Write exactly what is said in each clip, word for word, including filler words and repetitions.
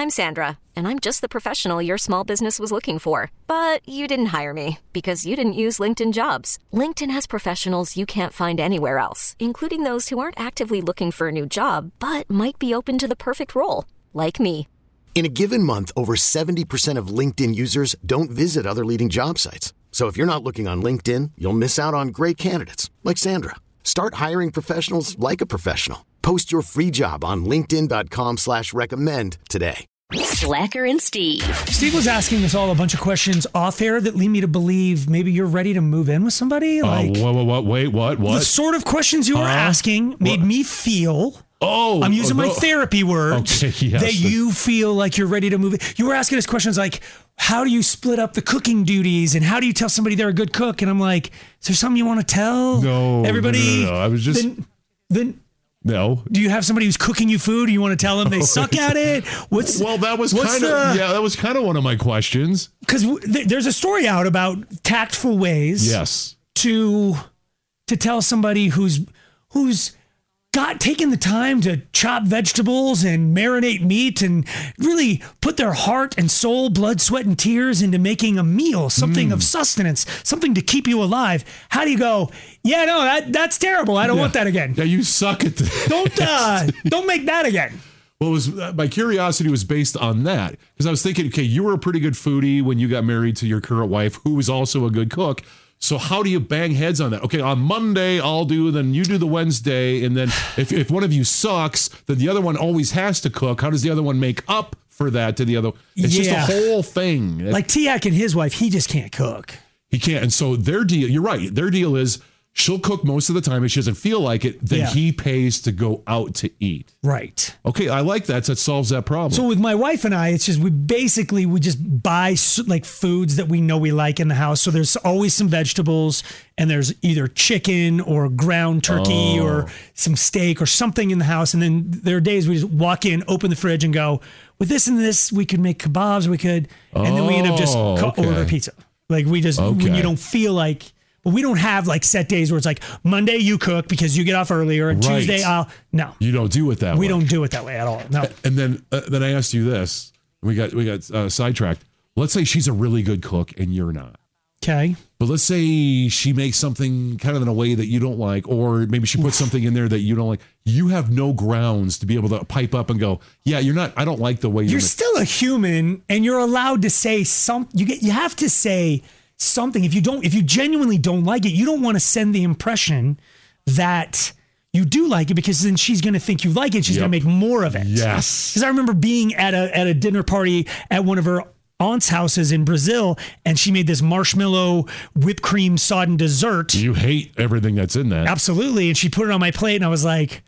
I'm Sandra, and I'm just the professional your small business was looking for. But you didn't hire me because you didn't use LinkedIn Jobs. LinkedIn has professionals you can't find anywhere else, including those who aren't actively looking for a new job, but might be open to the perfect role, like me. In a given month, over seventy percent of LinkedIn users don't visit other leading job sites. So if you're not looking on LinkedIn, you'll miss out on great candidates like Sandra. Start hiring professionals like a professional. Post your free job on linkedin.com slash recommend today. Slacker and Steve. Steve was asking us all a bunch of questions off air that lead me to believe maybe you're ready to move in with somebody. Like, uh, what, what, what, wait, what, what? The sort of questions you were uh, asking made what? me feel... Oh, I'm using oh, my therapy words okay, yes. that you feel like you're ready to move in. You were asking us questions like, how do you split up the cooking duties and how do you tell somebody they're a good cook? And I'm like, is there something you want to tell no, everybody? No, no, no, no. I was just... Then, then No. Do you have somebody who's cooking you food? Do you want to tell them they suck at it? What's well, that was kind of yeah, that was kind of one of my questions. Because th- there's a story out about tactful ways. Yes. To to tell somebody who's who's got taken the time to chop vegetables and marinate meat and really put their heart and soul, blood, sweat, and tears into making a meal, something mm. of sustenance, something to keep you alive. How do you go? Yeah, no, that that's terrible. I don't yeah. want that again. Yeah, you suck at this. Don't uh, don't make that again. Well, it was uh, my curiosity was based on that because I was thinking, okay, you were a pretty good foodie when you got married to your current wife, who was also a good cook. So how do you bang heads on that? Okay, on Monday I'll do, then you do the Wednesday, and then if if one of you sucks, then the other one always has to cook. How does the other one make up for that to the other? It's yeah. just a whole thing. Like Tiak and his wife, he just can't cook. He can't, and so their deal. You're right. Their deal is she'll cook most of the time. If she doesn't feel like it, then yeah. he pays to go out to eat. Right. Okay, I like that. That solves that problem. So with my wife and I, it's just we basically we just buy like foods that we know we like in the house. So there's always some vegetables, and there's either chicken or ground turkey oh. or some steak or something in the house. And then there are days we just walk in, open the fridge, and go, with this and this, we could make kebabs. We could, and then we end up just co- okay. order pizza. Like we just okay. when you don't feel like. But we don't have like set days where it's like Monday you cook because you get off earlier, and right. Tuesday I'll no. You don't do it that we way. We don't do it that way at all. No. And then uh, then I asked you this. We got we got uh, sidetracked. Let's say she's a really good cook and you're not. Okay. But let's say she makes something kind of in a way that you don't like, or maybe she puts something in there that you don't like. You have no grounds to be able to pipe up and go, yeah, you're not. I don't like the way you're. You're still a human, and you're allowed to say some. You get. You have to say. Something if you don't if you genuinely don't like it, you don't want to send the impression that you do like it, because then she's going to think you like it. She's yep. going to make more of it. Yes. Because I remember being at a at a dinner party at one of her aunt's houses in Brazil, and she made this marshmallow whipped cream sodden dessert. You hate everything that's in that. Absolutely. And she put it on my plate, and I was like,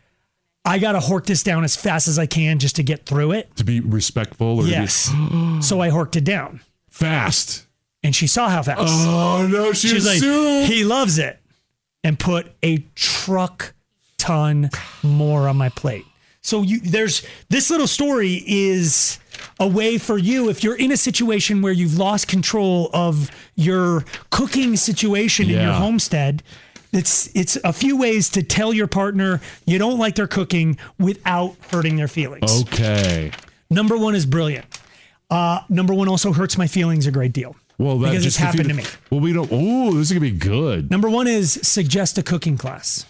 I got to hork this down as fast as I can just to get through it. To be respectful? Or yes. To be... So I horked it down. Fast. And she saw how fast. Oh, no, she She's like, soon. He loves it. And put a truck ton more on my plate. So you, there's this little story is a way for you, if you're in a situation where you've lost control of your cooking situation yeah. in your homestead, it's it's a few ways to tell your partner you don't like their cooking without hurting their feelings. Okay. Number one is brilliant. Uh, number one also hurts my feelings a great deal. Well, that because just it's happened you, to me. Well, we don't. Oh, this is gonna be good. Number one is suggest a cooking class.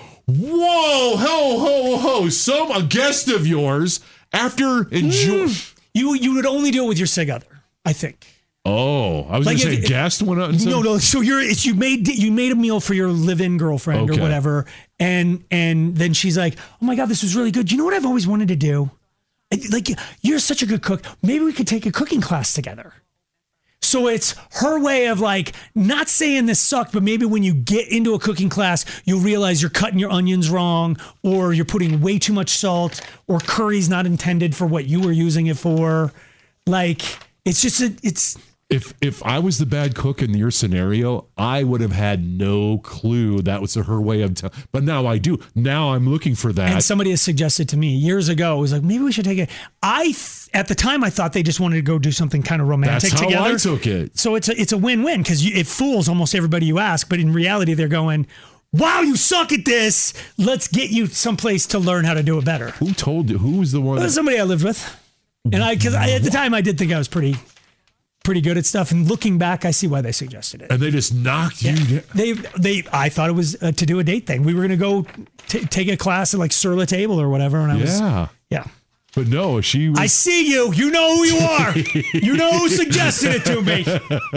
Whoa, ho, ho, ho! Some a guest of yours after enjoy. Mm, you you would only do it with your sig other, I think. Oh, I was like gonna if, say if, guest went out. And no, no. So you're it's you made you made a meal for your live-in girlfriend okay. or whatever, and and then she's like, oh my god, this was really good. You know what I've always wanted to do? Like, you're such a good cook. Maybe we could take a cooking class together. So it's her way of like, not saying this sucked, but maybe when you get into a cooking class, you'll realize you're cutting your onions wrong, or you're putting way too much salt, or curry's not intended for what you were using it for. Like, it's just, a, it's... If if I was the bad cook in your scenario, I would have had no clue that was her way of telling. But now I do. Now I'm looking for that. And somebody has suggested to me years ago, it was like, maybe we should take it. I, th- at the time, I thought they just wanted to go do something kind of romantic That's how together. I took it. So it's a, it's a win-win, because it fools almost everybody you ask. But in reality, they're going, wow, you suck at this. Let's get you someplace to learn how to do it better. Who told you? Who was the one? Well, that- somebody I lived with. And I, because I, at the time I did think I was pretty, pretty good at stuff. And looking back, I see why they suggested it. And they just knocked you Yeah. down. They, they, I thought it was uh, to do a date thing. We were going to go t- take a class at like Sur La Table or whatever. And I was, Yeah. yeah. But no, she was. I see you. You know who you are. You know who suggested it to me.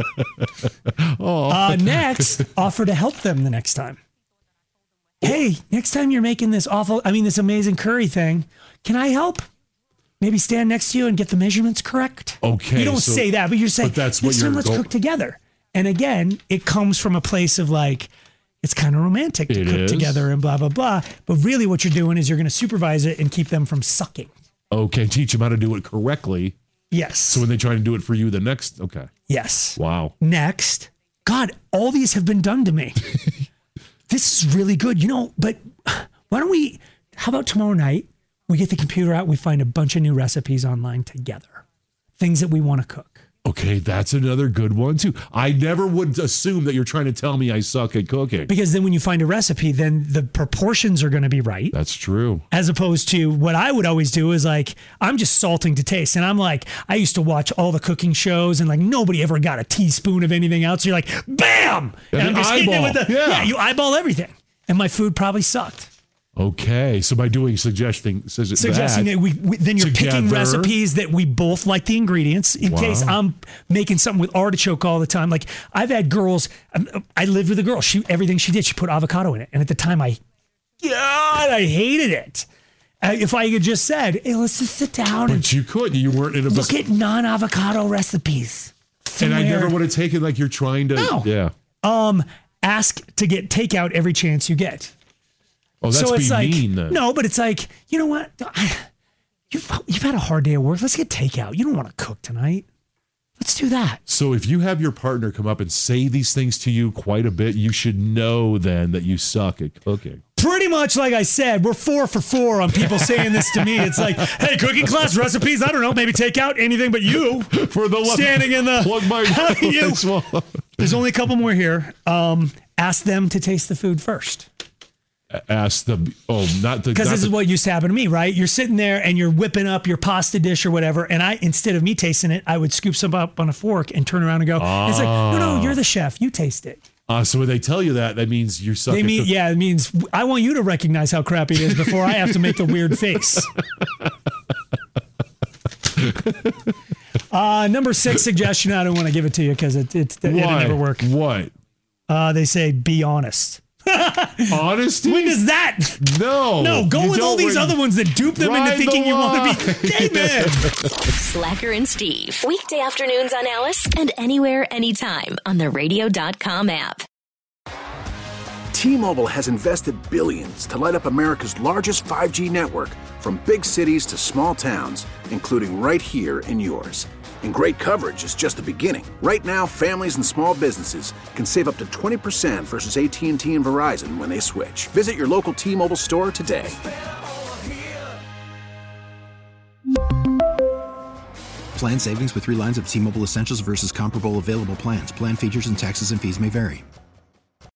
Uh, next, offer to help them the next time. Hey, next time you're making this awful, I mean, this amazing curry thing, can I help? Maybe stand next to you and get the measurements correct. Okay, You don't so- say that, but you're saying, but that's what next time you're let's go- cook together. And again, it comes from a place of like, it's kind of romantic to It cook is. together and blah, blah, blah. But really what you're doing is you're going to supervise it and keep them from sucking. Okay, teach them how to do it correctly. Yes. So when they try to do it for you, the next. Okay. Yes. Wow. Next, God, all these have been done to me. This is really good, you know, but why don't we, how about tomorrow night, we get the computer out, we find a bunch of new recipes online together, things that we want to cook. Okay, that's another good one too. I never would assume that you're trying to tell me I suck at cooking. Because then when you find a recipe, then the proportions are going to be right. That's true. As opposed to what I would always do is like, I'm just salting to taste. And I'm like, I used to watch all the cooking shows and like nobody ever got a teaspoon of anything else. So you're like, bam! And, And I'm an just hitting it eyeball. with the, Yeah. yeah, you eyeball everything. And my food probably sucked. Okay, so by doing suggesting says it Suggesting that, that we, we then you're picking together. recipes that we both like the ingredients in Wow. case I'm making something with artichoke all the time. Like I've had girls, um, I lived with a girl. She everything she did, she put avocado in it, and at the time I, God, I hated it. Uh, if I had just said, "Hey, let's just sit down and but you could. You weren't in a look at non-avocado recipes," and I never somewhere. would have taken like you're trying to. No. Yeah. um ask to get takeout every chance you get. Oh, that's so it's be like, mean then. no, but it's like, you know what? I, you've, you've had a hard day at work. Let's get takeout. You don't want to cook tonight. Let's do that. So if you have your partner come up and say these things to you quite a bit, you should know then that you suck at cooking. Pretty much like I said, we're four for four on people saying this to me. It's like, hey, cooking class recipes, I don't know, maybe take out anything but you. For the love- Standing in the- plug my How do you- as well. There's only a couple more here. Um, ask them to taste the food first. Ask the oh not the Because not this the, is what used to happen to me, right? You're sitting there and you're whipping up your pasta dish or whatever. And I, instead of me tasting it, I would scoop some up on a fork and turn around and go, it's like, no, no, you're the chef. You taste it. Uh, so when they tell you that, that means you suck They at mean, cooking. yeah, it means I want you to recognize how crappy it is before I have to make the weird face. uh, number six suggestion. I don't want to give it to you because it, it, it, it'll Why? never work. What? Uh, they say, be honest. Honesty? When does that? No. No, go You with all don't these re- other ones that dupe them into Ride the thinking you want to be. line. David. Slacker and Steve. Weekday afternoons on Alice and anywhere, anytime on the radio dot com app. T-Mobile has invested billions to light up America's largest five G network, from big cities to small towns, including right here in yours. And great coverage is just the beginning. Right now, families and small businesses can save up to twenty percent versus A T and T and Verizon when they switch. Visit your local T-Mobile store today. Plan savings with three lines of T-Mobile Essentials versus comparable available plans. Plan features and taxes and fees may vary.